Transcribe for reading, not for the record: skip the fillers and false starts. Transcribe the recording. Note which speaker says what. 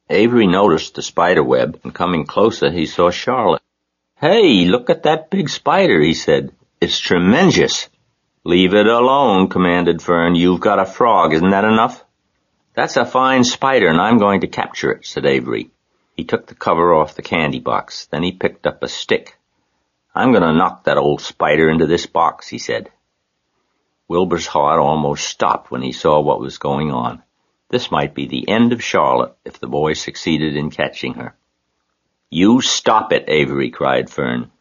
Speaker 1: Avery noticed the spider web, and coming closer he saw Charlotte. "Hey, look at that big spider," he said. "It's tremendous." "Leave it alone," commanded Fern. "You've got a frog, isn't that enough?" "That's a fine spider, and I'm going to capture it," said Avery. He took the cover off the candy box. Then he picked up a stick. "I'm going to knock that old spider into this box," he said. Wilbur's heart almost stopped when he saw what was going on. This might be the end of Charlotte if the boy succeeded in catching her. "You stop it," Avery cried Fern.